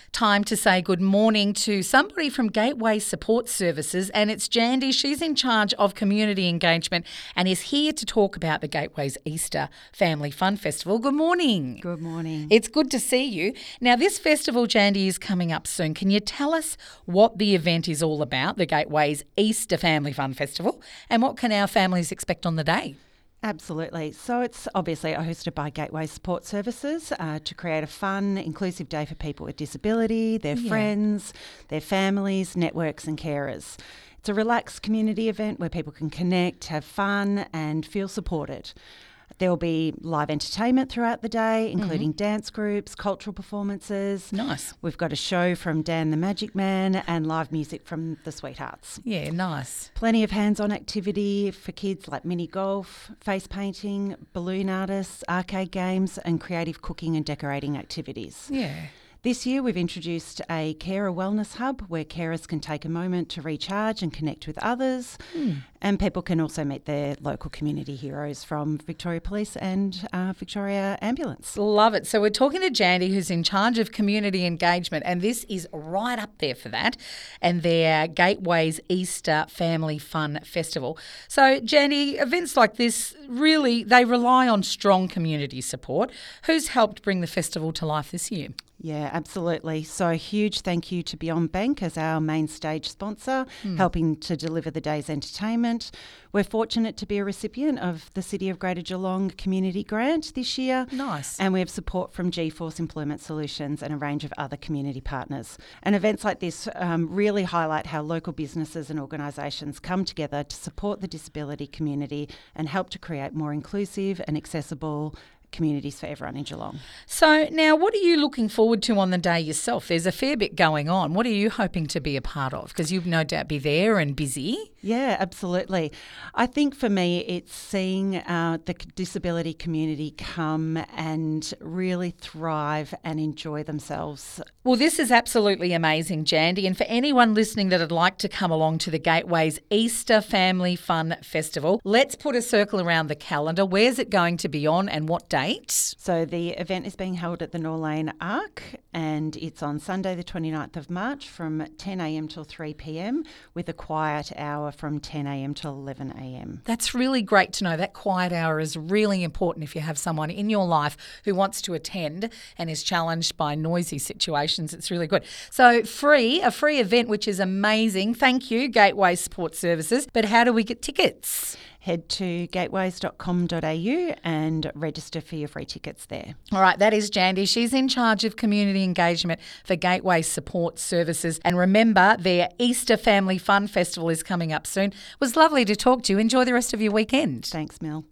time to say good morning to somebody from Gateway Support Services, and it's Jandy. She's in charge of community engagement and is here to talk about the Gateway's Easter Family Fun Festival. Good morning. Good morning. It's good to see you. Now, this festival, Jandy, is coming up soon. Can you tell us what the event is all about, the Gateway's Easter Family Fun Festival, and what can our families expect on the day? Absolutely. So it's obviously hosted by Gateway Support Services to create a fun, inclusive day for people with disability, their friends, their families, networks and carers. It's a relaxed community event where people can connect, have fun and feel supported. There will be live entertainment throughout the day, including dance groups, cultural performances. Nice. We've got a show from Dan the Magic Man and live music from the Sweethearts. Yeah, nice. Plenty of hands-on activity for kids like mini golf, face painting, balloon artists, arcade games and creative cooking and decorating activities. Yeah. This year we've introduced a carer wellness hub where carers can take a moment to recharge and connect with others, and people can also meet their local community heroes from Victoria Police and Victoria Ambulance. Love it. So we're talking to Jandy, who's in charge of community engagement, and this is right up there for that, and their Gateway's Easter Family Fun Festival. So Jandy, events like this really, they rely on strong community support. Who's helped bring the festival to life this year? Yeah, absolutely. So a huge thank you to Beyond Bank as our main stage sponsor, helping to deliver the day's entertainment. We're fortunate to be a recipient of the City of Greater Geelong Community Grant this year. Nice. And we have support from GeForce Employment Solutions and a range of other community partners. And events like this really highlight how local businesses and organisations come together to support the disability community and help to create more inclusive and accessible communities for everyone in Geelong. So now what are you looking forward to on the day yourself? There's a fair bit going on. What are you hoping to be a part of? Because you'll no doubt be there and busy. Yeah, absolutely. I think for me it's seeing the disability community come and really thrive and enjoy themselves. Well, this is absolutely amazing, Jandy. And for anyone listening that would like to come along to the Gateway's Easter Family Fun Festival, let's put a circle around the calendar. Where's it going to be on and what date? So the event is being held at the Norlane Arc and it's on Sunday the 29th of March from 10am till 3pm with a quiet hour from 10am till 11am. That's really great to know. That quiet hour is really important if you have someone in your life who wants to attend and is challenged by noisy situations. It's really good. So a free event, which is amazing. Thank you, Gateway Support Services. But how do we get tickets? Head to gateways.com.au and register for your free tickets there. All right, that is Jandy. She's in charge of community engagement for Gateway Support Services. And remember, their Easter Family Fun Festival is coming up soon. It was lovely to talk to you. Enjoy the rest of your weekend. Thanks, Mel.